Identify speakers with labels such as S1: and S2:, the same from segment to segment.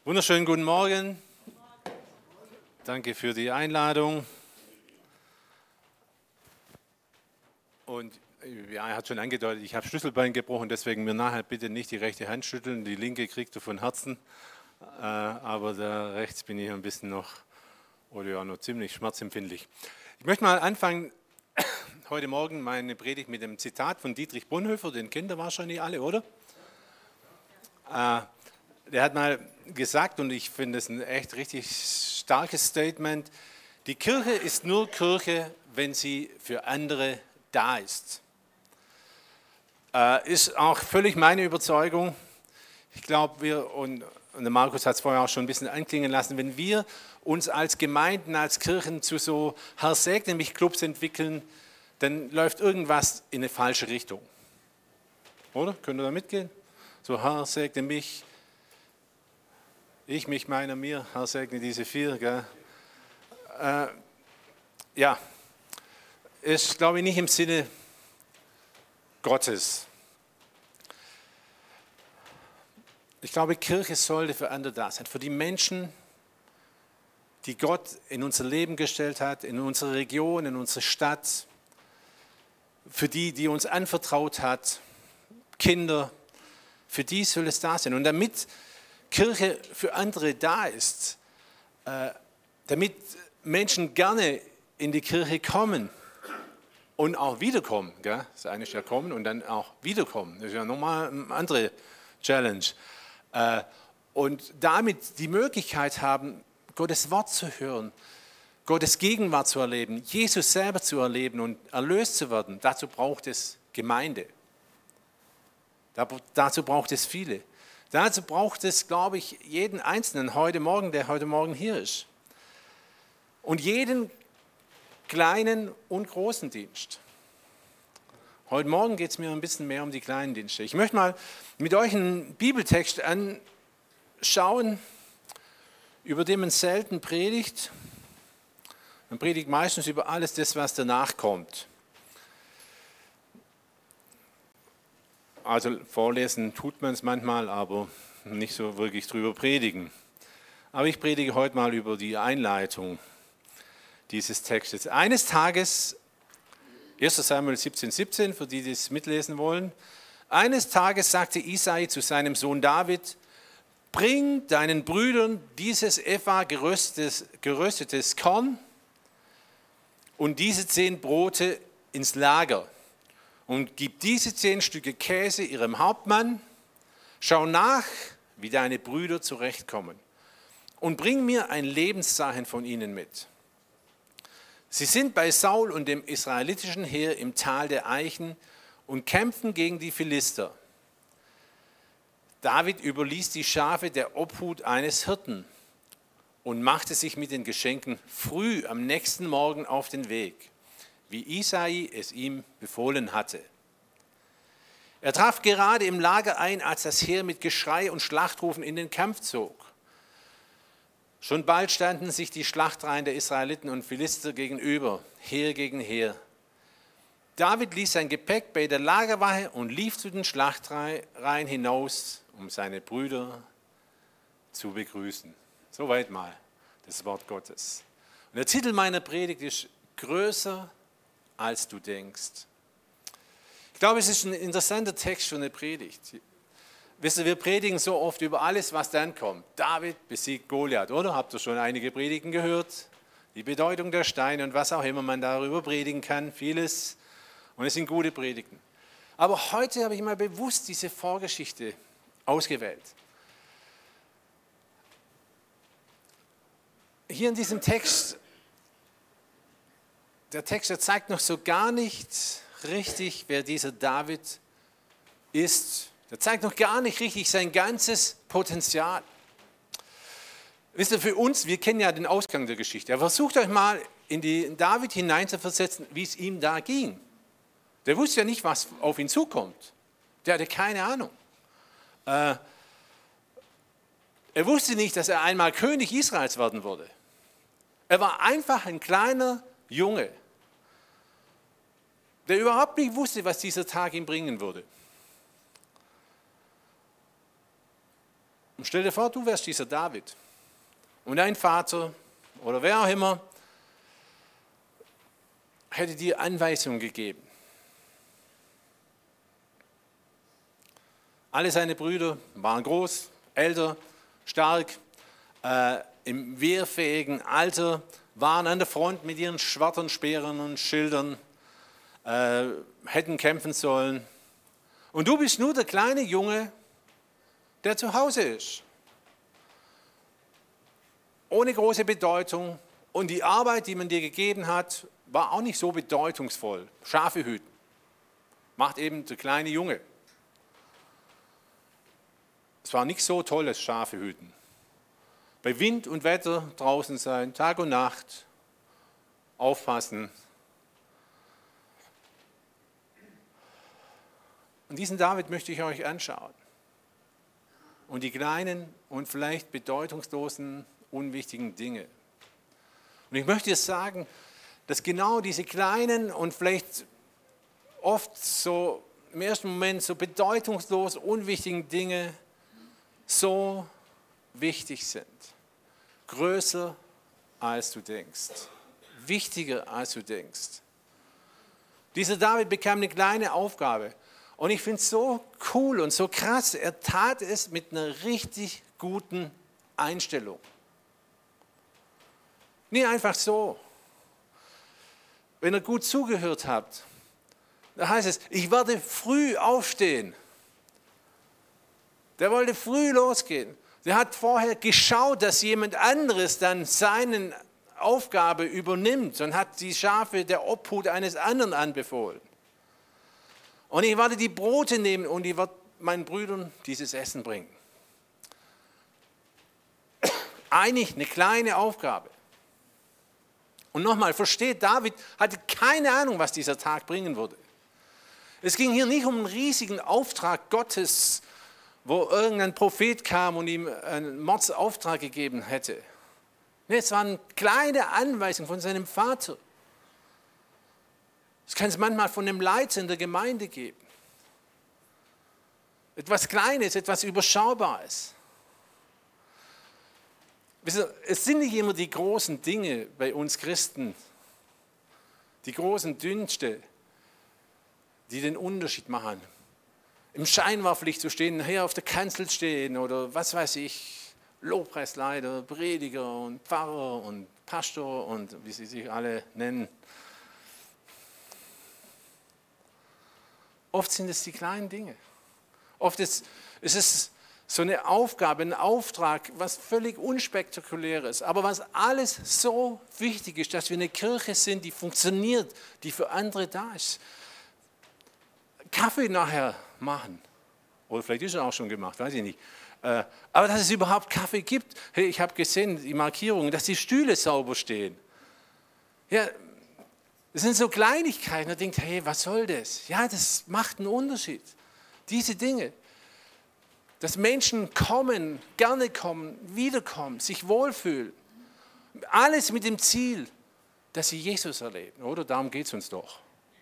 S1: Wunderschönen guten Morgen. Danke für die Einladung. Und ja, er hat schon angedeutet, ich habe Schlüsselbein gebrochen, deswegen mir nachher bitte nicht die rechte Hand schütteln. Die linke kriegt er von Herzen, aber da rechts bin ich ein bisschen noch ziemlich schmerzempfindlich. Ich möchte mal anfangen, heute Morgen meine Predigt mit dem Zitat von Dietrich Bonhoeffer, den kennt ihr wahrscheinlich alle, oder? Der hat mal gesagt, und ich finde es ein echt richtig starkes Statement, die Kirche ist nur Kirche, wenn sie für andere da ist. Ist auch völlig meine Überzeugung. Ich glaube, und der Markus hat es vorher auch schon ein bisschen anklingen lassen, wenn wir uns als Gemeinden, als Kirchen zu so Herr segne mich Clubs entwickeln, dann läuft irgendwas in eine falsche Richtung. Oder? Könnt ihr da mitgehen? So Herr segne mich. Ich, mich, meiner, mir, Herr segne diese vier. Gell? Ja, ist, glaube ich, nicht im Sinne Gottes. Ich glaube, Kirche sollte für andere da sein, für die Menschen, die Gott in unser Leben gestellt hat, in unsere Region, in unsere Stadt, für die, die uns anvertraut hat, Kinder, für die soll es da sein. Und damit Kirche für andere da ist, damit Menschen gerne in die Kirche kommen und auch wiederkommen. Gell? Das eine ist ja kommen und dann auch wiederkommen. Das ist ja nochmal eine andere Challenge. Und damit die Möglichkeit haben, Gottes Wort zu hören, Gottes Gegenwart zu erleben, Jesus selber zu erleben und erlöst zu werden, dazu braucht es Gemeinde. Dazu braucht es viele. Dazu braucht es, glaube ich, jeden Einzelnen der heute Morgen hier ist. Und jeden kleinen und großen Dienst. Heute Morgen geht es mir ein bisschen mehr um die kleinen Dienste. Ich möchte mal mit euch einen Bibeltext anschauen, über den man selten predigt. Man predigt meistens über alles das, was danach kommt. Also vorlesen tut man es manchmal, aber nicht so wirklich drüber predigen. Aber ich predige heute mal über die Einleitung dieses Textes. Eines Tages, 1. Samuel 17,17, für die das mitlesen wollen, eines Tages sagte Isai zu seinem Sohn David, bring deinen Brüdern dieses Epha geröstetes Korn und diese 10 Brote ins Lager. Und gib diese 10 Stücke Käse ihrem Hauptmann, schau nach, wie deine Brüder zurechtkommen und bring mir ein Lebenszeichen von ihnen mit. Sie sind bei Saul und dem israelitischen Heer im Tal der Eichen und kämpfen gegen die Philister. David überließ die Schafe der Obhut eines Hirten und machte sich mit den Geschenken früh am nächsten Morgen auf den Weg, wie Isai es ihm befohlen hatte. Er traf gerade im Lager ein, als das Heer mit Geschrei und Schlachtrufen in den Kampf zog. Schon bald standen sich die Schlachtreihen der Israeliten und Philister gegenüber, Heer gegen Heer. David ließ sein Gepäck bei der Lagerwache und lief zu den Schlachtreihen hinaus, um seine Brüder zu begrüßen. Soweit mal das Wort Gottes. Und der Titel meiner Predigt ist Größer als du denkst. Ich glaube, es ist ein interessanter Text für eine Predigt. Wisst ihr, wir predigen so oft über alles, was dann kommt. David besiegt Goliath, oder? Habt ihr schon einige Predigten gehört? Die Bedeutung der Steine und was auch immer man darüber predigen kann, vieles. Und es sind gute Predigten. Aber heute habe ich mal bewusst diese Vorgeschichte ausgewählt. Hier in diesem Text, der Text der zeigt noch so gar nicht richtig, wer dieser David ist. Der zeigt noch gar nicht richtig sein ganzes Potenzial. Wisst ihr, für uns, wir kennen ja den Ausgang der Geschichte. Aber versucht euch mal in David hineinzuversetzen, wie es ihm da ging. Der wusste ja nicht, was auf ihn zukommt. Der hatte keine Ahnung. Er wusste nicht, dass er einmal König Israels werden würde. Er war einfach ein kleiner Junge, der überhaupt nicht wusste, was dieser Tag ihm bringen würde. Und stell dir vor, du wärst dieser David. Und dein Vater oder wer auch immer hätte dir Anweisungen gegeben. Alle seine Brüder waren groß, älter, stark, im wehrfähigen Alter, waren an der Front mit ihren Schwertern, Speeren und Schildern, hätten kämpfen sollen. Und du bist nur der kleine Junge, der zu Hause ist. Ohne große Bedeutung. Und die Arbeit, die man dir gegeben hat, war auch nicht so bedeutungsvoll. Schafe hüten. Macht eben der kleine Junge. Es war nicht so tolles Schafe hüten. Bei Wind und Wetter draußen sein, Tag und Nacht, aufpassen. Und diesen David möchte ich euch anschauen. Und die kleinen und vielleicht bedeutungslosen, unwichtigen Dinge. Und ich möchte dir sagen, dass genau diese kleinen und vielleicht oft so im ersten Moment so bedeutungslos unwichtigen Dinge so wichtig sind. Größer als du denkst. Wichtiger als du denkst. Dieser David bekam eine kleine Aufgabe. Und ich finde es so cool und so krass. Er tat es mit einer richtig guten Einstellung. Nicht einfach so. Wenn ihr gut zugehört habt, da heißt es, ich werde früh aufstehen. Der wollte früh losgehen. Der hat vorher geschaut, dass jemand anderes dann seine Aufgabe übernimmt und hat die Schafe der Obhut eines anderen anbefohlen. Und ich werde die Brote nehmen und ich werde meinen Brüdern dieses Essen bringen. Eigentlich eine kleine Aufgabe. Und nochmal, versteht, David hatte keine Ahnung, was dieser Tag bringen würde. Es ging hier nicht um einen riesigen Auftrag Gottes, wo irgendein Prophet kam und ihm einen Mordsauftrag gegeben hätte. Nee, es war eine kleine Anweisung von seinem Vater. Das kann es manchmal von einem Leiter in der Gemeinde geben. Etwas Kleines, etwas Überschaubares. Es sind nicht immer die großen Dinge bei uns Christen, die großen Dünste, die den Unterschied machen. Im Scheinwerferlicht zu stehen, hier auf der Kanzel stehen oder was weiß ich, Lobpreisleiter, Prediger und Pfarrer und Pastor und wie sie sich alle nennen. Oft sind es die kleinen Dinge. Oft ist es so eine Aufgabe, ein Auftrag, was völlig unspektakuläres, aber was alles so wichtig ist, dass wir eine Kirche sind, die funktioniert, die für andere da ist. Kaffee nachher machen. Oder vielleicht ist er auch schon gemacht, weiß ich nicht. Aber dass es überhaupt Kaffee gibt. Hey, ich habe gesehen, die Markierungen, dass die Stühle sauber stehen. Ja, das sind so Kleinigkeiten. Man denkt, hey, was soll das? Ja, das macht einen Unterschied. Diese Dinge. Dass Menschen kommen, gerne kommen, wiederkommen, sich wohlfühlen. Alles mit dem Ziel, dass sie Jesus erleben. Oder? Darum geht es uns doch.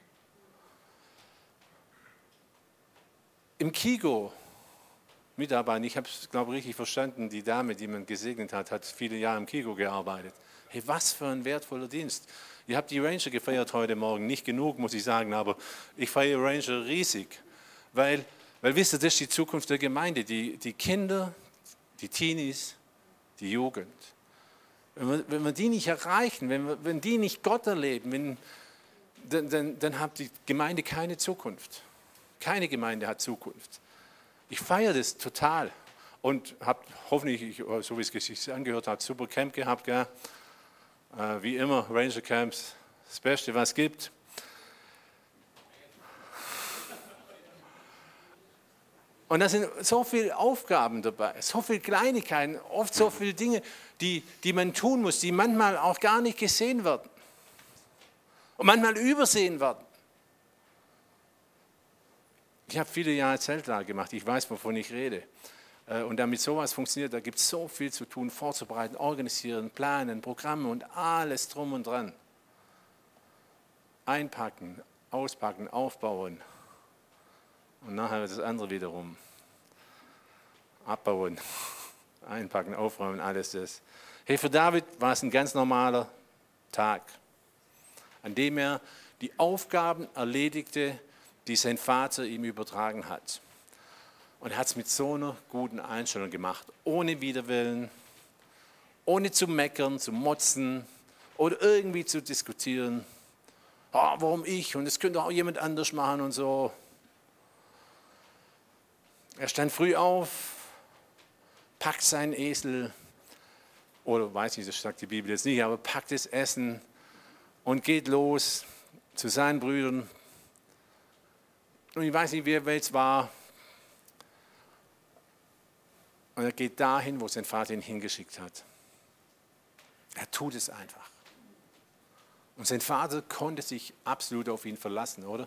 S1: Im Kigo, Mitarbeiter, ich habe es, glaube ich, richtig verstanden, die Dame, die man gesegnet hat, hat viele Jahre im Kigo gearbeitet. Hey, was für ein wertvoller Dienst. Ihr habt die Ranger gefeiert heute Morgen, nicht genug, muss ich sagen, aber ich feiere Ranger riesig, weil wisst ihr, das ist die Zukunft der Gemeinde, die Kinder, die Teenies, die Jugend. Wenn wir die nicht erreichen, wenn die nicht Gott erleben, dann hat die Gemeinde keine Zukunft. Keine Gemeinde hat Zukunft. Ich feiere das total und habe hoffentlich, so wie es sich angehört hat, super Camp gehabt. Gell? Wie immer, Ranger Camps, das Beste, was es gibt. Und da sind so viele Aufgaben dabei, so viele Kleinigkeiten, oft so viele Dinge, die man tun muss, die manchmal auch gar nicht gesehen werden und manchmal übersehen werden. Ich habe viele Jahre Zeltlager gemacht, ich weiß, wovon ich rede. Und damit sowas funktioniert, da gibt es so viel zu tun, vorzubereiten, organisieren, planen, Programme und alles drum und dran. Einpacken, auspacken, aufbauen und nachher das andere wiederum abbauen. einpacken, aufräumen, alles das. Hey, für David war es ein ganz normaler Tag, an dem er die Aufgaben erledigte, die sein Vater ihm übertragen hat. Und er hat es mit so einer guten Einstellung gemacht, ohne Widerwillen, ohne zu meckern, zu motzen oder irgendwie zu diskutieren. Oh, warum ich? Und das könnte auch jemand anders machen und so. Er stand früh auf, packt seinen Esel, oder weiß ich, das sagt die Bibel jetzt nicht, aber packt das Essen und geht los zu seinen Brüdern. Und ich weiß nicht, wer jetzt war. Und er geht dahin, wo sein Vater ihn hingeschickt hat. Er tut es einfach. Und sein Vater konnte sich absolut auf ihn verlassen, oder?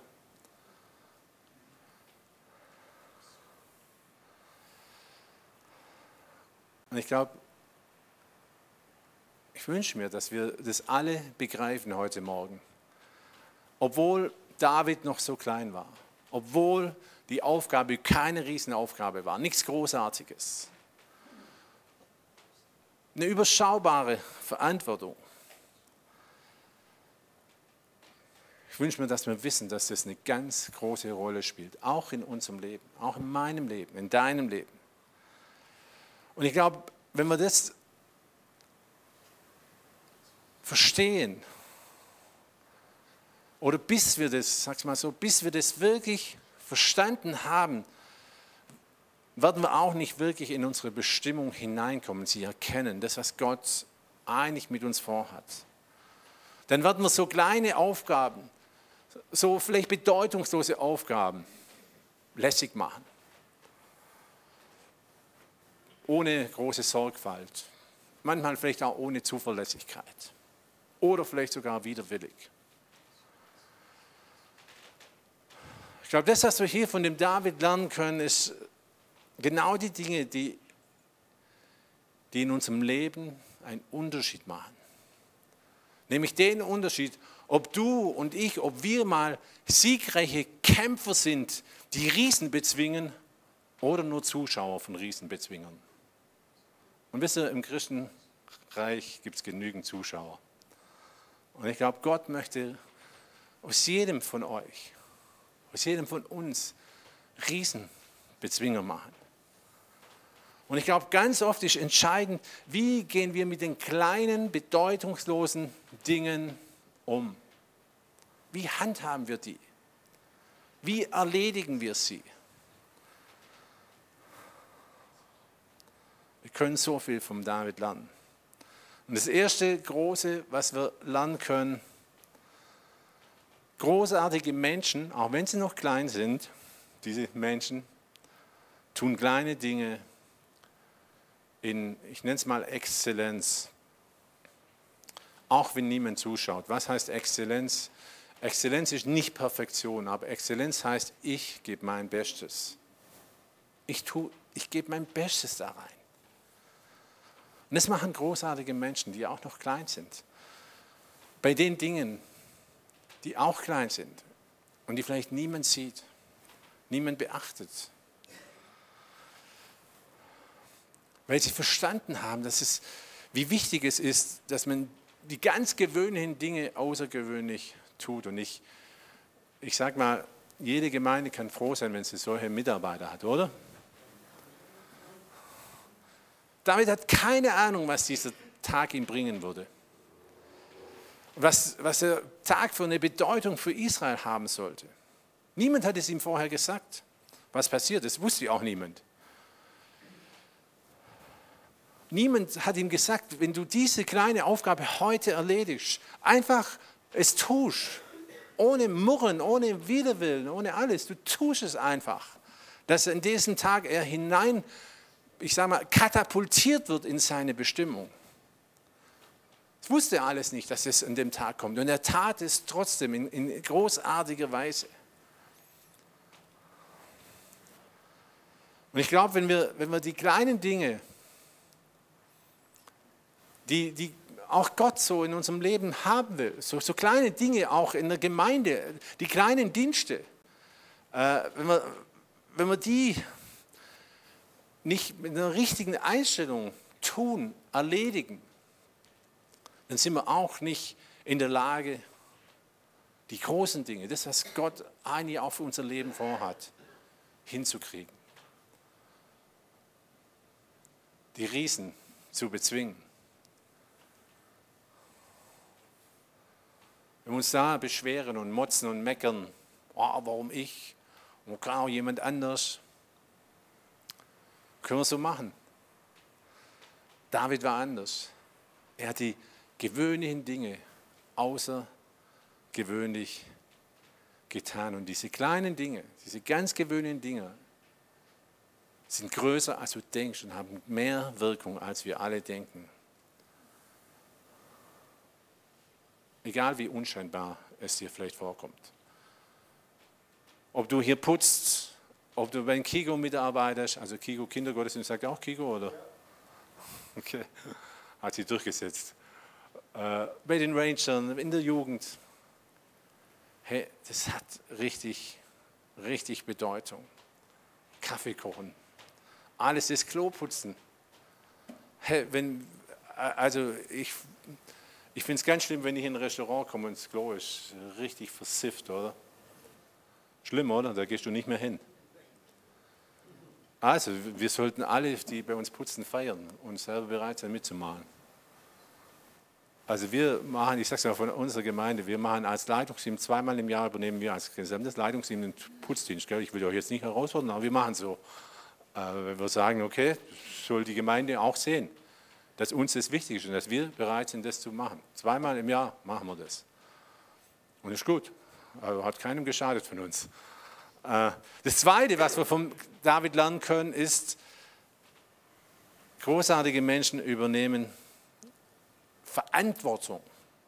S1: Und ich glaube, ich wünsche mir, dass wir das alle begreifen heute Morgen. Obwohl David noch so klein war, obwohl die Aufgabe keine Riesenaufgabe war, nichts Großartiges. Eine überschaubare Verantwortung. Ich wünsche mir, dass wir wissen, dass das eine ganz große Rolle spielt, auch in unserem Leben, auch in meinem Leben, in deinem Leben. Und ich glaube, wenn wir das verstehen, oder bis wir das, sag's mal so, bis wir das wirklich verstanden haben, werden wir auch nicht wirklich in unsere Bestimmung hineinkommen, sie erkennen, das, was Gott eigentlich mit uns vorhat. Dann werden wir so kleine Aufgaben, so vielleicht bedeutungslose Aufgaben lässig machen. Ohne große Sorgfalt. Manchmal vielleicht auch ohne Zuverlässigkeit. Oder vielleicht sogar widerwillig. Ich glaube, das, was wir hier von dem David lernen können, ist genau die Dinge, die in unserem Leben einen Unterschied machen. Nämlich den Unterschied, ob du und ich, ob wir mal siegreiche Kämpfer sind, die Riesen bezwingen, oder nur Zuschauer von Riesenbezwingern. Und wisst ihr, im Christenreich gibt es genügend Zuschauer. Und ich glaube, Gott möchte aus jedem von euch, aus jedem von uns Riesenbezwinger machen. Und ich glaube, ganz oft ist entscheidend, wie gehen wir mit den kleinen, bedeutungslosen Dingen um? Wie handhaben wir die? Wie erledigen wir sie? Wir können so viel vom David lernen. Und das erste Große, was wir lernen können, großartige Menschen, auch wenn sie noch klein sind, diese Menschen, tun kleine Dinge in, ich nenne es mal Exzellenz, auch wenn niemand zuschaut. Was heißt Exzellenz? Exzellenz ist nicht Perfektion, aber Exzellenz heißt, ich gebe mein Bestes. Ich gebe mein Bestes da rein. Und das machen großartige Menschen, die auch noch klein sind. Bei den Dingen, die auch klein sind und die vielleicht niemand sieht, niemand beachtet. Weil sie verstanden haben, wie wichtig es ist, dass man die ganz gewöhnlichen Dinge außergewöhnlich tut. Und ich sage mal, jede Gemeinde kann froh sein, wenn sie solche Mitarbeiter hat, oder? David hat keine Ahnung, was dieser Tag ihm bringen würde. Was der Tag für eine Bedeutung für Israel haben sollte. Niemand hat es ihm vorher gesagt, was passiert ist. Wusste auch niemand. Niemand hat ihm gesagt, wenn du diese kleine Aufgabe heute erledigst, einfach es tust, ohne Murren, ohne Widerwillen, ohne alles, du tust es einfach, dass in diesen Tag er hinein, ich sage mal, katapultiert wird in seine Bestimmung. Das wusste er alles nicht, dass es an dem Tag kommt. Und er tat es trotzdem in großartiger Weise. Und ich glaube, wenn wir die kleinen Dinge, die auch Gott so in unserem Leben haben will, so kleine Dinge auch in der Gemeinde, die kleinen Dienste, wenn wir die nicht mit einer richtigen Einstellung tun, erledigen, dann sind wir auch nicht in der Lage, die großen Dinge, das, was Gott eigentlich auch für unser Leben vorhat, hinzukriegen. Die Riesen zu bezwingen. Wenn wir uns da beschweren und motzen und meckern, oh, warum ich, und klar auch jemand anders, können wir so machen. David war anders. Er hat die gewöhnlichen Dinge außergewöhnlich getan. Und diese kleinen Dinge, diese ganz gewöhnlichen Dinge, sind größer, als du denkst und haben mehr Wirkung, als wir alle denken. Egal wie unscheinbar es dir vielleicht vorkommt. Ob du hier putzt, ob du bei Kigo mitarbeitest, also Kigo Kindergottesdienst, sagt auch Kigo, oder? Okay, hat sich durchgesetzt. Bei den Rangern, in der Jugend. Hey, das hat richtig, richtig Bedeutung. Kaffee kochen, alles das Klo putzen. Hey, ich finde es ganz schlimm, wenn ich in ein Restaurant komme und das Klo ist richtig versifft, oder? Schlimm, oder? Da gehst du nicht mehr hin. Also, wir sollten alle, die bei uns putzen, feiern und selber bereit sein, mitzumachen. Also wir machen, ich sage es mal von unserer Gemeinde, wir machen als Leitungsteam zweimal im Jahr, übernehmen wir als gesamtes Leitungsteam den Putzdienst. Gell? Ich will euch jetzt nicht herausfordern, aber wir machen so. Wenn wir sagen, okay, soll die Gemeinde auch sehen, dass uns das wichtig ist und dass wir bereit sind, das zu machen. Zweimal im Jahr machen wir das. Und ist gut. Also hat keinem geschadet von uns. Das Zweite, was wir von David lernen können, ist, großartige Menschen übernehmen Verantwortung,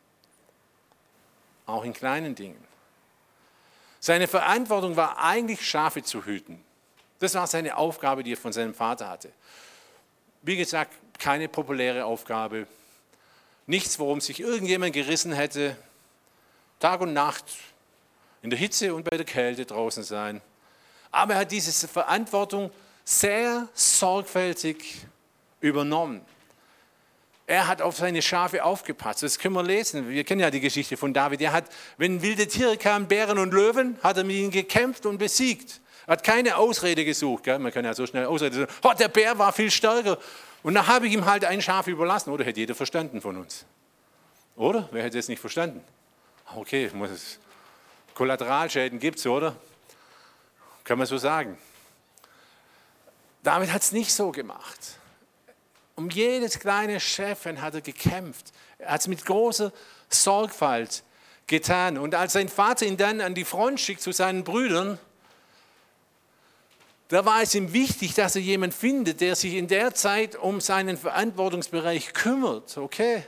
S1: auch in kleinen Dingen. Seine Verantwortung war eigentlich, Schafe zu hüten. Das war seine Aufgabe, die er von seinem Vater hatte. Wie gesagt, keine populäre Aufgabe, nichts, worum sich irgendjemand gerissen hätte, Tag und Nacht, in der Hitze und bei der Kälte draußen sein. Aber er hat diese Verantwortung sehr sorgfältig übernommen. Er hat auf seine Schafe aufgepasst. Das können wir lesen. Wir kennen ja die Geschichte von David. Er hat, wenn wilde Tiere kamen, Bären und Löwen, hat er mit ihnen gekämpft und besiegt. Er hat keine Ausrede gesucht. Gell? Man kann ja so schnell Ausrede suchen. Oh, der Bär war viel stärker. Und dann habe ich ihm halt ein Schaf überlassen. Oder hätte jeder verstanden von uns? Oder? Wer hätte es nicht verstanden? Okay, Kollateralschäden gibt es, oder? Kann man so sagen. David hat es nicht so gemacht. Um jedes kleine Schäfchen hat er gekämpft. Er hat es mit großer Sorgfalt getan. Und als sein Vater ihn dann an die Front schickt zu seinen Brüdern, da war es ihm wichtig, dass er jemanden findet, der sich in der Zeit um seinen Verantwortungsbereich kümmert. Okay?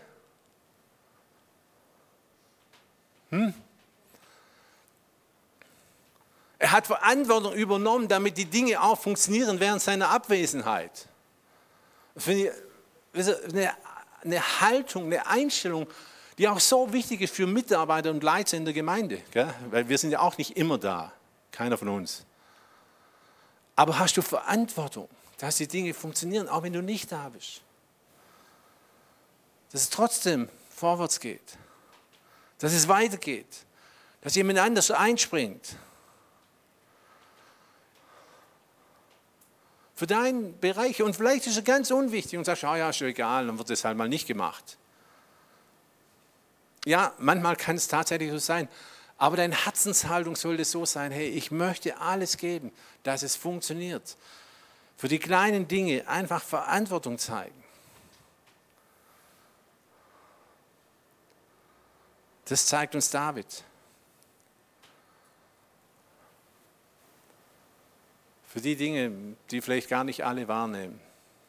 S1: Er hat Verantwortung übernommen, damit die Dinge auch funktionieren während seiner Abwesenheit. Das finde ich eine Haltung, eine Einstellung, die auch so wichtig ist für Mitarbeiter und Leiter in der Gemeinde. Gell? Weil wir sind ja auch nicht immer da, keiner von uns. Aber hast du Verantwortung, dass die Dinge funktionieren, auch wenn du nicht da bist? Dass es trotzdem vorwärts geht, dass es weitergeht, dass jemand anders einspringt. Für deinen Bereich. Und vielleicht ist es ganz unwichtig und sagst, ja, ist ja egal, dann wird es halt mal nicht gemacht. Ja, manchmal kann es tatsächlich so sein. Aber deine Herzenshaltung sollte so sein, hey, ich möchte alles geben, dass es funktioniert. Für die kleinen Dinge einfach Verantwortung zeigen. Das zeigt uns David. Für die Dinge, die vielleicht gar nicht alle wahrnehmen.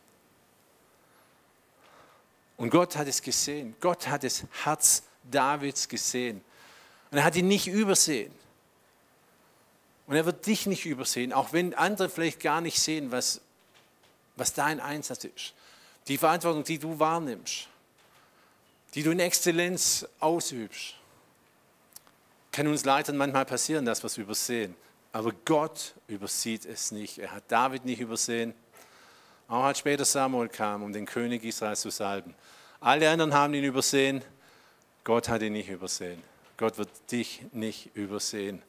S1: Und Gott hat es gesehen. Gott hat das Herz Davids gesehen. Und er hat ihn nicht übersehen. Und er wird dich nicht übersehen, auch wenn andere vielleicht gar nicht sehen, was dein Einsatz ist. Die Verantwortung, die du wahrnimmst, die du in Exzellenz ausübst. Kann uns Leitern manchmal passieren, dass wir es übersehen. Aber Gott übersieht es nicht. Er hat David nicht übersehen. Auch als später Samuel kam, um den König Israels zu salben. Alle anderen haben ihn übersehen, Gott hat ihn nicht übersehen. Gott wird dich nicht übersehen.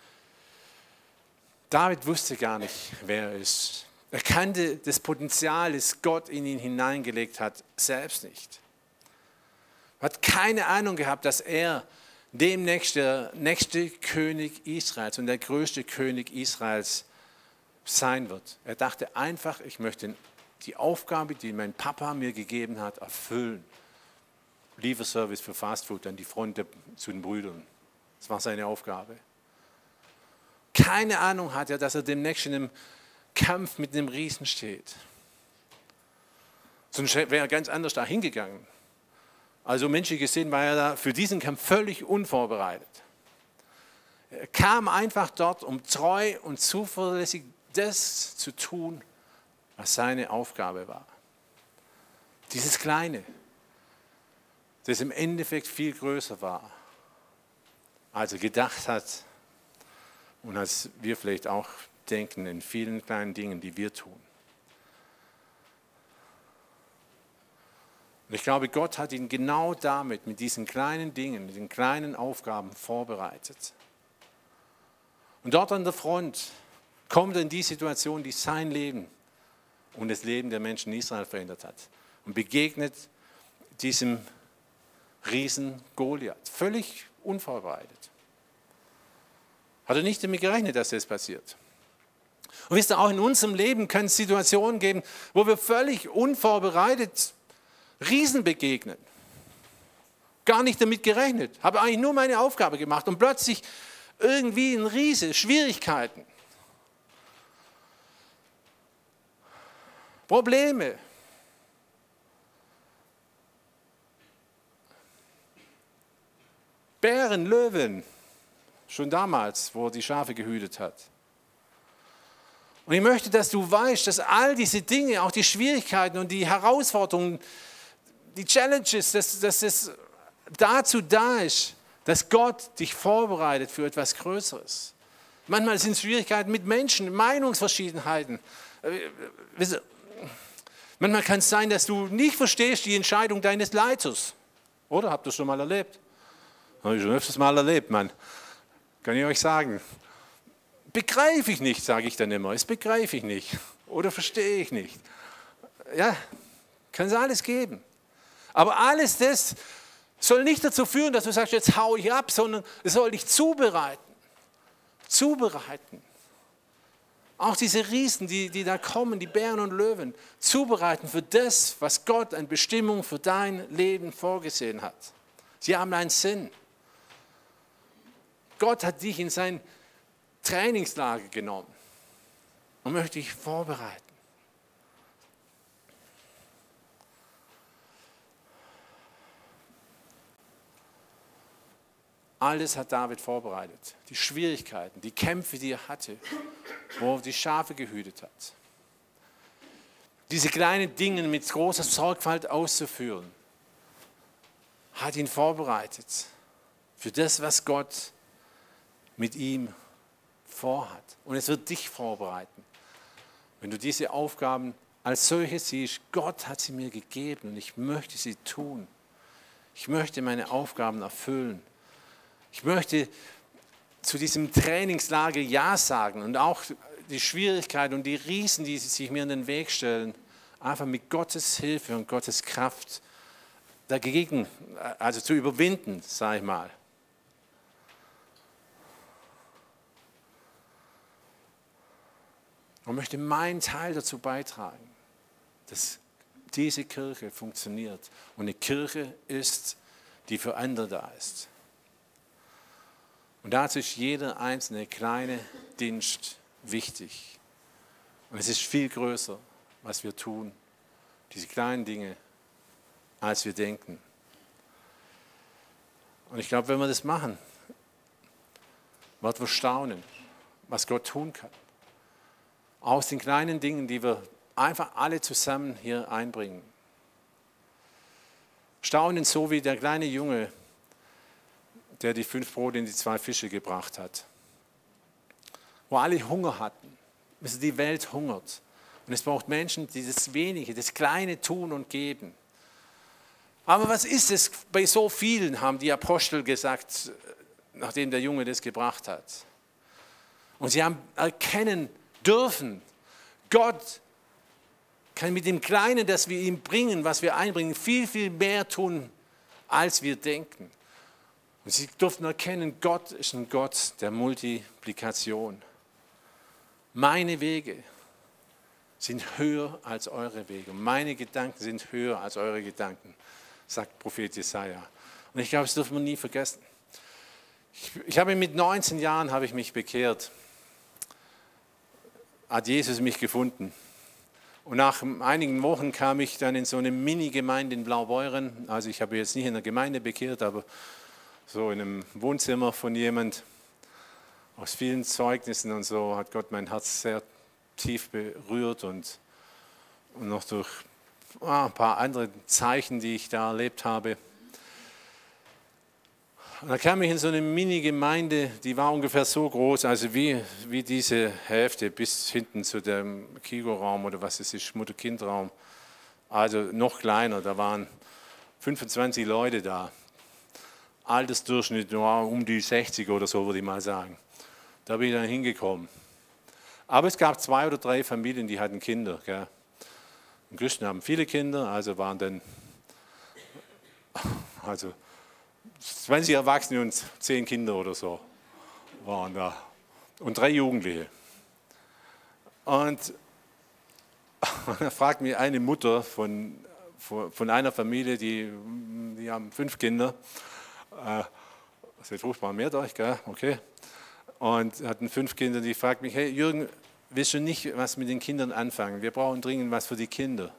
S1: David wusste gar nicht, wer er ist. Er kannte das Potenzial, das Gott in ihn hineingelegt hat, selbst nicht. Er hat keine Ahnung gehabt, dass er demnächst der nächste König Israels und der größte König Israels sein wird. Er dachte einfach, ich möchte die Aufgabe, die mein Papa mir gegeben hat, erfüllen. Lieferservice für Fastfood an die Front zu den Brüdern. Das war seine Aufgabe. Keine Ahnung hat er, dass er demnächst in einem Kampf mit einem Riesen steht. Sonst wäre er ganz anders da hingegangen. Also menschlich gesehen war er da für diesen Kampf völlig unvorbereitet. Er kam einfach dort, um treu und zuverlässig das zu tun, was seine Aufgabe war. Dieses Kleine, das im Endeffekt viel größer war, als er gedacht hat und als wir vielleicht auch denken in vielen kleinen Dingen, die wir tun. Und ich glaube, Gott hat ihn genau damit, mit diesen kleinen Dingen, mit den kleinen Aufgaben vorbereitet. Und dort an der Front kommt er in die Situation, die sein Leben und das Leben der Menschen in Israel verändert hat. Und begegnet diesem Riesen Goliath, völlig unvorbereitet. Hat er nicht damit gerechnet, dass das passiert. Und wisst ihr, auch in unserem Leben können es Situationen geben, wo wir völlig unvorbereitet Riesen begegnen. Gar nicht damit gerechnet. Habe eigentlich nur meine Aufgabe gemacht und plötzlich irgendwie ein Riese, Schwierigkeiten. Probleme. Bären, Löwen, schon damals, wo er die Schafe gehütet hat. Und ich möchte, dass du weißt, dass all diese Dinge, auch die Schwierigkeiten und die Herausforderungen, die Challenges, dass es dazu da ist, dass Gott dich vorbereitet für etwas Größeres. Manchmal sind es Schwierigkeiten mit Menschen, Meinungsverschiedenheiten. Manchmal kann es sein, dass du nicht verstehst die Entscheidung deines Leiters. Oder? Habt ihr das schon mal erlebt? Habe ich schon öfters mal erlebt, Mann. Kann ich euch sagen. Begreife ich nicht, sage ich dann immer. Das begreife ich nicht. Oder verstehe ich nicht. Ja, kann es alles geben. Aber alles das soll nicht dazu führen, dass du sagst, jetzt hau ich ab, sondern es soll dich zubereiten. Zubereiten. Auch diese Riesen, die da kommen, die Bären und Löwen, zubereiten für das, was Gott an Bestimmung für dein Leben vorgesehen hat. Sie haben einen Sinn. Gott hat dich in sein Trainingslager genommen und möchte dich vorbereiten. Alles hat David vorbereitet. Die Schwierigkeiten, die Kämpfe, die er hatte, wo er die Schafe gehütet hat. Diese kleinen Dinge mit großer Sorgfalt auszuführen, hat ihn vorbereitet für das, was Gott mit ihm vorhat. Und es wird dich vorbereiten. Wenn du diese Aufgaben als solche siehst, Gott hat sie mir gegeben und ich möchte sie tun. Ich möchte meine Aufgaben erfüllen. Ich möchte zu diesem Trainingslager Ja sagen und auch die Schwierigkeiten und die Riesen, die sich mir in den Weg stellen, einfach mit Gottes Hilfe und Gottes Kraft dagegen, also zu überwinden, sage ich mal. Und möchte meinen Teil dazu beitragen, dass diese Kirche funktioniert und eine Kirche ist, die für andere da ist. Und dazu ist jeder einzelne kleine Dienst wichtig. Und es ist viel größer, was wir tun, diese kleinen Dinge, als wir denken. Und ich glaube, wenn wir das machen, wird wir staunen, was Gott tun kann. Aus den kleinen Dingen, die wir einfach alle zusammen hier einbringen. Staunen so wie der kleine Junge, der die 5 Brote und die 2 Fische gebracht hat. Wo alle Hunger hatten. Die Welt hungert. Und es braucht Menschen, die das Wenige, das Kleine tun und geben. Aber was ist es bei so vielen, haben die Apostel gesagt, nachdem der Junge das gebracht hat. Und sie haben erkennen dürfen, Gott kann mit dem Kleinen, das wir ihm bringen, was wir einbringen, viel, viel mehr tun, als wir denken. Und sie durften erkennen, Gott ist ein Gott der Multiplikation. Meine Wege sind höher als eure Wege. Und meine Gedanken sind höher als eure Gedanken, sagt Prophet Jesaja. Und ich glaube, das dürfen wir nie vergessen. Ich habe mit 19 Jahren habe ich mich bekehrt. Hat Jesus mich gefunden. Und nach einigen Wochen kam ich dann in so eine Mini-Gemeinde in Blaubeuren. Also ich habe jetzt nicht in der Gemeinde bekehrt, aber so in einem Wohnzimmer von jemand. Aus vielen Zeugnissen und so hat Gott mein Herz sehr tief berührt und noch durch ein paar andere Zeichen, die ich da erlebt habe. Und da kam ich in so eine Mini-Gemeinde, die war ungefähr so groß, also wie diese Hälfte bis hinten zu dem Kigo-Raum oder was es ist, Mutter-Kind-Raum. Also noch kleiner, da waren 25 Leute da. Altersdurchschnitt war um die 60 oder so, würde ich mal sagen. Da bin ich dann hingekommen. Aber es gab 2 oder 3 Familien, die hatten Kinder. Gell? Und Christen haben viele Kinder, also waren dann 20 Erwachsene und 10 Kinder oder so waren da. Und 3 Jugendliche. Und da fragt mich eine Mutter von einer Familie, die haben 5 Kinder. Das ist furchtbar mehr durch, gell? Okay. Und hatten 5 Kinder, die fragt mich, hey Jürgen, willst du nicht was mit den Kindern anfangen? Wir brauchen dringend was für die Kinder.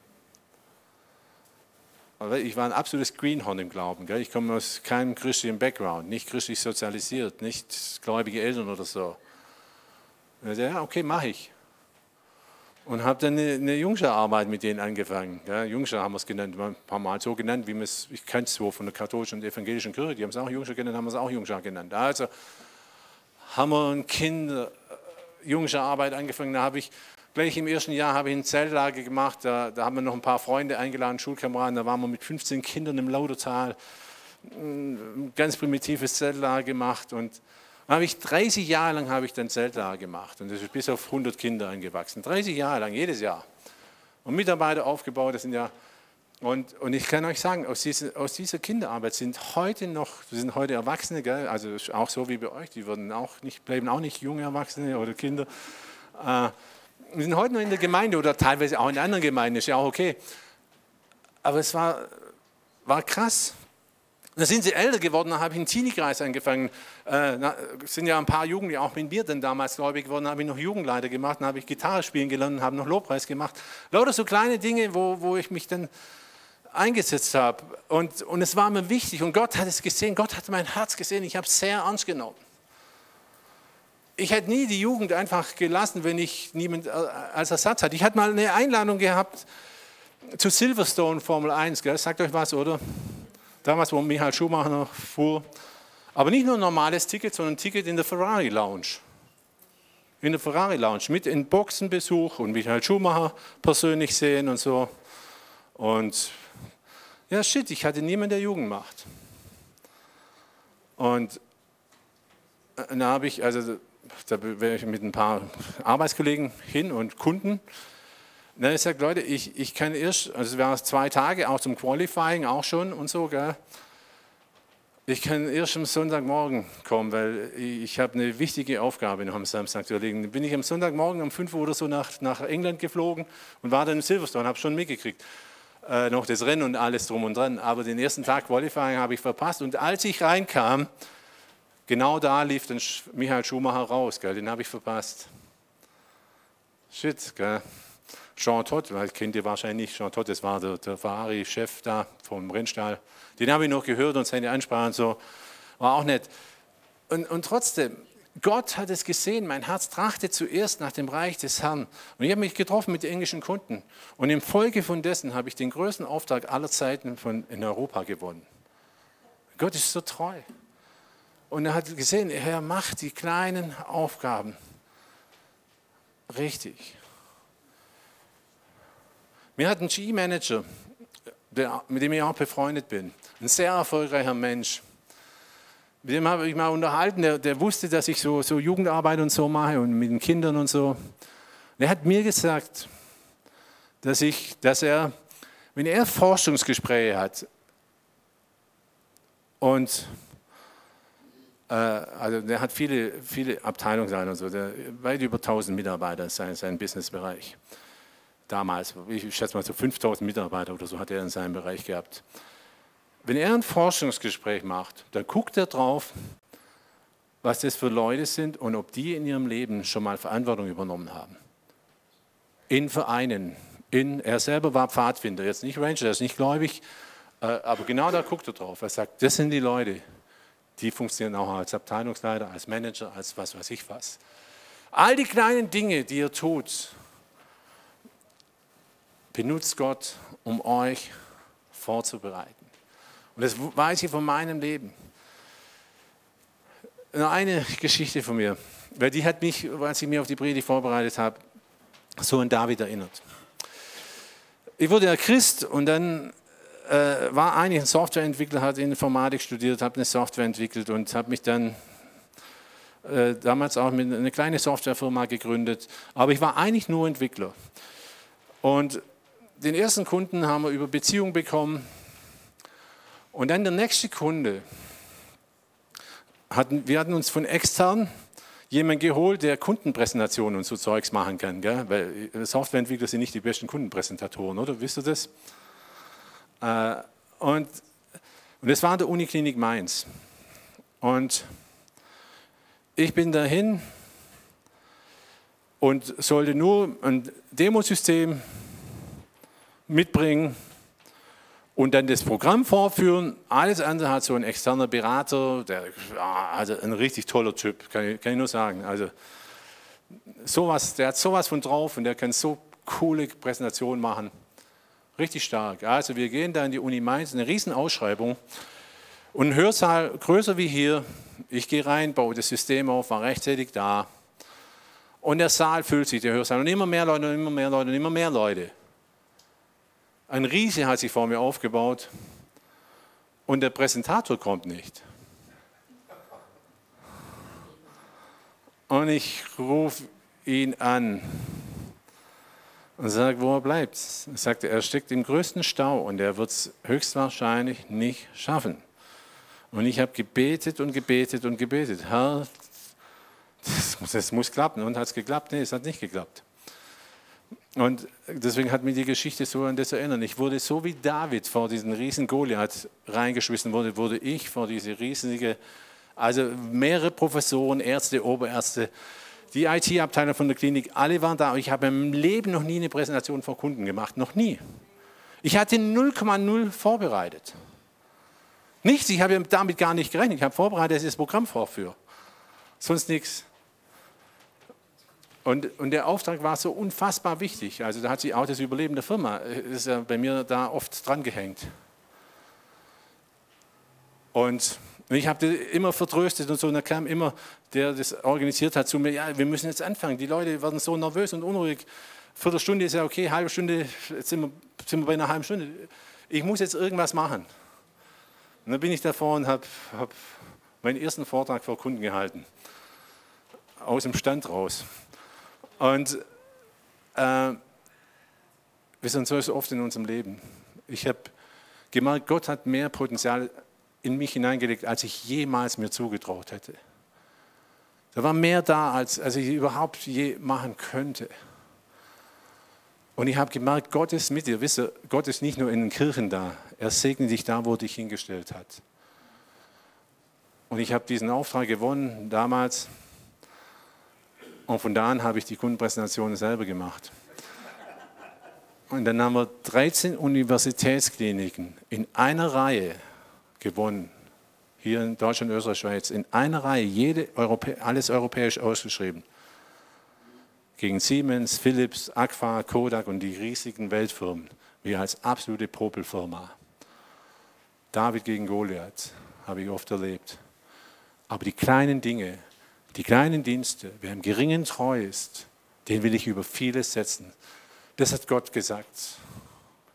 S1: Aber ich war ein absolutes Greenhorn im Glauben. Gell? Ich komme aus keinem christlichen Background, nicht christlich sozialisiert, nicht gläubige Eltern oder so. Und ich sagte, ja, okay, mache ich. Und habe dann eine Jungschararbeit mit denen angefangen. Ja, Jungschar haben wir es genannt, ein paar Mal so genannt, wie man es, ich kenne es so von der katholischen und evangelischen Kirche, die haben es auch Jungschar genannt, haben wir es auch Jungschar genannt. Also haben wir ein Jungschararbeit angefangen, da habe ich gleich im ersten Jahr habe ich ein Zeltlager gemacht, da haben wir noch ein paar Freunde eingeladen, Schulkameraden, da waren wir mit 15 Kindern im Lautertal, ein ganz primitives Zeltlager gemacht und habe ich 30 Jahre lang habe ich dann Zeltlager gemacht und das ist bis auf 100 Kinder angewachsen. 30 Jahre lang, jedes Jahr. Und Mitarbeiter aufgebaut, das sind ja, und ich kann euch sagen, aus dieser Kinderarbeit sind heute Erwachsene, gell? Also auch so wie bei euch, die bleiben auch nicht junge Erwachsene oder Kinder. Wir sind heute noch in der Gemeinde oder teilweise auch in anderen Gemeinden, ist ja auch okay. Aber es war krass. Da sind sie älter geworden, da habe ich einen Teenie-Kreis angefangen. Sind ja ein paar Jugendliche auch mit mir dann damals gläubig geworden, habe ich noch Jugendleiter gemacht, dann habe ich Gitarre spielen gelernt, habe noch Lobpreis gemacht. Lauter so kleine Dinge, wo ich mich dann eingesetzt habe. Und es war mir wichtig und Gott hat es gesehen, Gott hat mein Herz gesehen, ich habe es sehr ernst genommen. Ich hätte nie die Jugend einfach gelassen, wenn ich niemand als Ersatz hatte. Ich hatte mal eine Einladung gehabt zu Silverstone Formel 1, gell? Sagt euch was, oder? Damals, wo Michael Schumacher noch fuhr. Aber nicht nur ein normales Ticket, sondern ein Ticket in der Ferrari Lounge. In der Ferrari Lounge mit in Boxenbesuch und Michael Schumacher persönlich sehen und so. Und ja, shit, ich hatte niemanden, der Jugend macht. Und dann habe ich, da wäre ich mit ein paar Arbeitskollegen hin und Kunden. Dann habe ich gesagt, Leute, ich kann erst, also es waren 2 Tage, auch zum Qualifying, auch schon und so, gell? Ich kann erst am Sonntagmorgen kommen, weil ich habe eine wichtige Aufgabe noch am Samstag zu erledigen. Dann bin ich am Sonntagmorgen um 5 Uhr oder so nach England geflogen und war dann in Silverstone, habe schon mitgekriegt, noch das Rennen und alles drum und dran. Aber den ersten Tag Qualifying habe ich verpasst und als ich reinkam, genau da lief dann Michael Schumacher raus, gell? Den habe ich verpasst. Shit, gell? Jean Todt, kennt ihr wahrscheinlich nicht, Jean Todt, das war der Ferrari-Chef da vom Rennstall. Den habe ich noch gehört und seine Ansprache und so, war auch nett. Und trotzdem, Gott hat es gesehen, mein Herz trachtet zuerst nach dem Reich des Herrn. Und ich habe mich getroffen mit englischen Kunden. Und im Folge von dessen habe ich den größten Auftrag aller Zeiten in Europa gewonnen. Gott ist so treu. Und er hat gesehen, er macht die kleinen Aufgaben richtig. Mir hat ein GE-Manager, mit dem ich auch befreundet bin, ein sehr erfolgreicher Mensch, mit dem habe ich mal unterhalten, der wusste, dass ich so Jugendarbeit und so mache und mit den Kindern und so. Der hat mir gesagt, dass er, wenn er Forschungsgespräche hat, und also der hat viele Abteilungen und so, weit über 1000 Mitarbeiter in seinem Businessbereich. Damals, ich schätze mal so 5000 Mitarbeiter oder so hat er in seinem Bereich gehabt. Wenn er ein Forschungsgespräch macht, dann guckt er drauf, was das für Leute sind und ob die in ihrem Leben schon mal Verantwortung übernommen haben. In Vereinen. Er selber war Pfadfinder, jetzt nicht Ranger, er ist nicht gläubig, aber genau da guckt er drauf. Er sagt, das sind die Leute, die funktionieren auch als Abteilungsleiter, als Manager, als was weiß ich was. All die kleinen Dinge, die ihr tut, benutzt Gott, um euch vorzubereiten. Und das weiß ich von meinem Leben. Noch eine Geschichte von mir, weil die hat mich, als ich mich auf die Predigt vorbereitet habe, so an David erinnert. Ich wurde ja Christ und dann war eigentlich ein Softwareentwickler, hat Informatik studiert, habe eine Software entwickelt und habe mich dann damals auch mit einer kleinen Softwarefirma gegründet. Aber ich war eigentlich nur Entwickler. Und den ersten Kunden haben wir über Beziehung bekommen. Und dann der nächste Kunde, wir hatten uns von extern jemanden geholt, der Kundenpräsentationen und so Zeugs machen kann. Gell? Weil Softwareentwickler sind nicht die besten Kundenpräsentatoren, oder? Wisst ihr das? Und das war in der Uniklinik Mainz. Und ich bin dahin und sollte nur ein Demosystem mitbringen und dann das Programm vorführen. Alles andere hat so ein externer Berater, also ein richtig toller Typ, kann ich nur sagen. Also der hat sowas von drauf und der kann so coole Präsentationen machen. Richtig stark. Also wir gehen da in die Uni Mainz, eine riesen Ausschreibung und ein Hörsaal größer wie hier. Ich gehe rein, baue das System auf, war rechtzeitig da und der Saal füllt sich, der Hörsaal und immer mehr Leute und immer mehr Leute und immer mehr Leute. Ein Riese hat sich vor mir aufgebaut und der Präsentator kommt nicht. Und ich rufe ihn an und sage, wo er bleibt. Er sagte, er steckt im größten Stau und er wird es höchstwahrscheinlich nicht schaffen. Und ich habe gebetet und gebetet und gebetet. Herr, das muss klappen. Und hat es geklappt? Nee, es hat nicht geklappt. Und deswegen hat mich die Geschichte so an das erinnert. Ich wurde so wie David vor diesen riesen Goliath reingeschmissen wurde ich vor diese riesige, also mehrere Professoren, Ärzte, Oberärzte, die IT-Abteilung von der Klinik, alle waren da. Ich habe im Leben noch nie eine Präsentation vor Kunden gemacht, noch nie. Ich hatte 0,0 vorbereitet. Nichts, ich habe damit gar nicht gerechnet. Ich habe vorbereitet, dass ich das Programm vorführe. Sonst nichts. Und der Auftrag war so unfassbar wichtig. Also da hat sich auch das Überleben der Firma, ist ja bei mir da oft dran gehängt. Und ich habe immer vertröstet und so, und da kam immer, der das organisiert hat, zu mir, ja, wir müssen jetzt anfangen. Die Leute werden so nervös und unruhig. Viertelstunde ist ja okay, halbe Stunde, jetzt sind wir bei einer halben Stunde. Ich muss jetzt irgendwas machen. Und dann bin ich davor und habe meinen ersten Vortrag vor Kunden gehalten. Aus dem Stand raus. Und wir sind so oft in unserem Leben. Ich habe gemerkt, Gott hat mehr Potenzial in mich hineingelegt, als ich jemals mir zugetraut hätte. Da war mehr da, als ich überhaupt je machen könnte. Und ich habe gemerkt, Gott ist mit dir. Wisst ihr, Gott ist nicht nur in den Kirchen da. Er segnet dich da, wo er dich hingestellt hat. Und ich habe diesen Auftrag gewonnen damals. Und von da an habe ich die Kundenpräsentationen selber gemacht. Und dann haben wir 13 Universitätskliniken in einer Reihe gewonnen. Hier in Deutschland, Österreich, Schweiz. In einer Reihe, alles europäisch ausgeschrieben. Gegen Siemens, Philips, Agfa, Kodak und die riesigen Weltfirmen. Wir als absolute Popelfirma. David gegen Goliath habe ich oft erlebt. Aber die kleinen Dinge, die kleinen Dienste, wer im Geringen treu ist, den will ich über vieles setzen. Das hat Gott gesagt.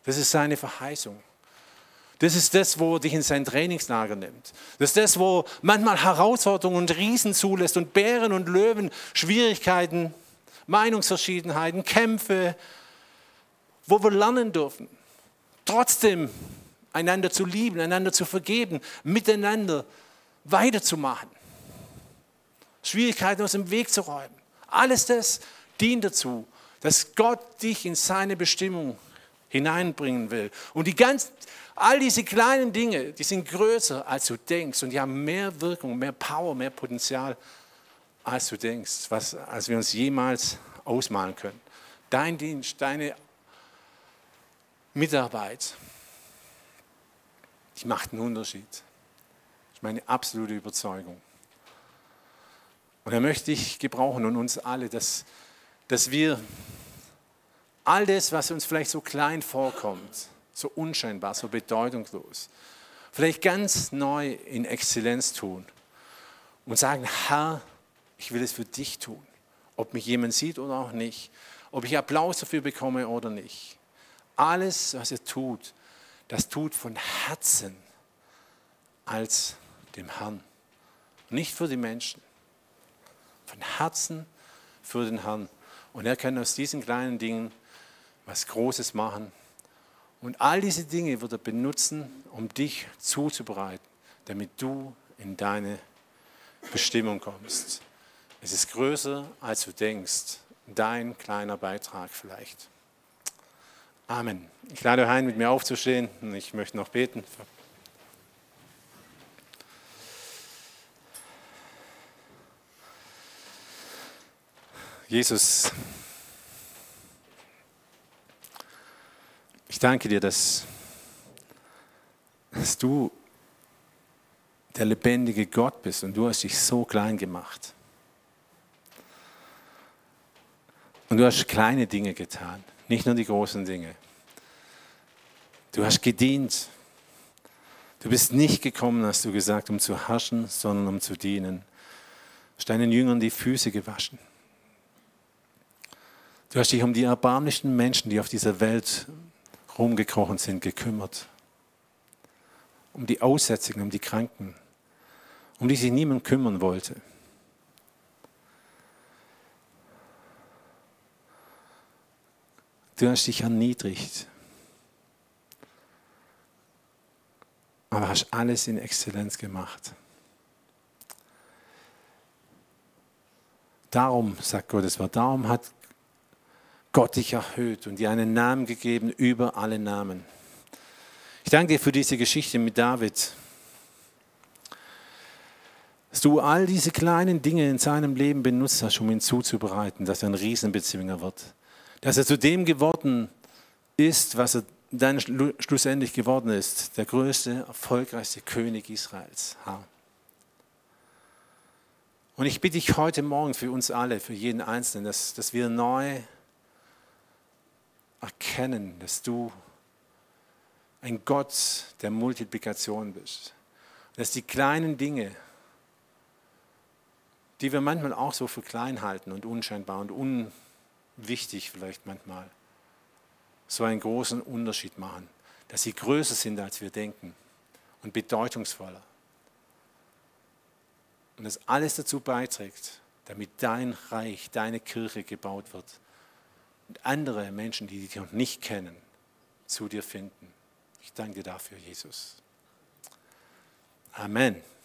S1: Das ist seine Verheißung. Das ist das, wo er dich in sein Trainingslager nimmt. Das ist das, wo manchmal Herausforderungen und Riesen zulässt und Bären und Löwen, Schwierigkeiten, Meinungsverschiedenheiten, Kämpfe, wo wir lernen dürfen, trotzdem einander zu lieben, einander zu vergeben, miteinander weiterzumachen, Schwierigkeiten aus dem Weg zu räumen. Alles das dient dazu, dass Gott dich in seine Bestimmung hineinbringen will. Und all diese kleinen Dinge, die sind größer, als du denkst. Und die haben mehr Wirkung, mehr Power, mehr Potenzial, als du denkst, als wir uns jemals ausmalen können. Dein Dienst, deine Mitarbeit, die macht einen Unterschied. Das ist meine absolute Überzeugung. Und er möchte dich gebrauchen und uns alle, dass wir all das, was uns vielleicht so klein vorkommt, so unscheinbar, so bedeutungslos, vielleicht ganz neu in Exzellenz tun und sagen, Herr, ich will es für dich tun, ob mich jemand sieht oder auch nicht, ob ich Applaus dafür bekomme oder nicht. Alles, was er tut, das tut von Herzen als dem Herrn, nicht für die Menschen, von Herzen für den Herrn. Und er kann aus diesen kleinen Dingen was Großes machen. Und all diese Dinge wird er benutzen, um dich zuzubereiten, damit du in deine Bestimmung kommst. Es ist größer, als du denkst. Dein kleiner Beitrag vielleicht. Amen. Ich lade euch ein, mit mir aufzustehen und ich möchte noch beten. Jesus, ich danke dir, dass du der lebendige Gott bist und du hast dich so klein gemacht. Und du hast kleine Dinge getan, nicht nur die großen Dinge. Du hast gedient. Du bist nicht gekommen, hast du gesagt, um zu herrschen, sondern um zu dienen. Du hast deinen Jüngern die Füße gewaschen. Du hast dich um die erbärmlichsten Menschen, die auf dieser Welt rumgekrochen sind, gekümmert. Um die Aussätzigen, um die Kranken, um die sich niemand kümmern wollte. Du hast dich erniedrigt, aber hast alles in Exzellenz gemacht. Darum, sagt Gottes Wort, darum hat Gott dich erhöht und dir einen Namen gegeben über alle Namen. Ich danke dir für diese Geschichte mit David, dass du all diese kleinen Dinge in seinem Leben benutzt hast, um ihn zuzubereiten, dass er ein Riesenbezwinger wird. Dass er zu dem geworden ist, was er dann schlussendlich geworden ist, der größte, erfolgreichste König Israels. Und ich bitte dich heute Morgen für uns alle, für jeden Einzelnen, dass wir neu erkennen, dass du ein Gott der Multiplikation bist. Dass die kleinen Dinge, die wir manchmal auch so für klein halten und unscheinbar und unwichtig vielleicht manchmal, so einen großen Unterschied machen. Dass sie größer sind, als wir denken und bedeutungsvoller. Und dass alles dazu beiträgt, damit dein Reich, deine Kirche gebaut wird und andere Menschen, die dich noch nicht kennen, zu dir finden. Ich danke dir dafür, Jesus. Amen.